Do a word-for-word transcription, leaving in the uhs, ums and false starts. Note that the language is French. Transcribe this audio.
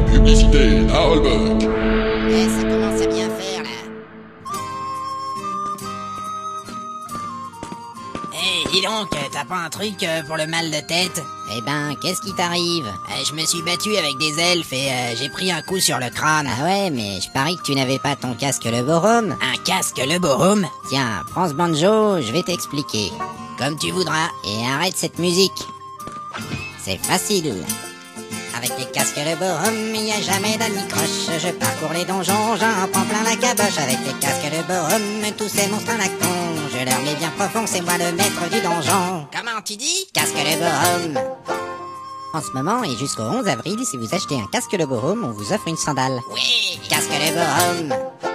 publicité à Holbuck. Eh, ça commence à bien faire, là. Eh, dis donc, t'as pas un truc euh, pour le mal de tête? Eh ben, qu'est-ce qui t'arrive? Euh, Je me suis battu avec des elfes et euh, j'ai pris un coup sur le crâne. Ah ouais, mais je parie que tu n'avais pas ton casque le Borum. Un casque le Borum? Tiens, prends ce banjo, je vais t'expliquer. Comme tu voudras. Et arrête cette musique. C'est facile. Avec les casques le Borum, il n'y a jamais d'anicroche. Je parcours les donjons, j'en prends plein la caboche. Avec les casques le Borum, tous ces monstres en acton. Je leur mets bien profond, c'est moi le maître du donjon. Comment tu dis? Casque le Borum. En ce moment et jusqu'au onze avril, si vous achetez un casque le Borum, on vous offre une sandale. Oui. Casque le Borum.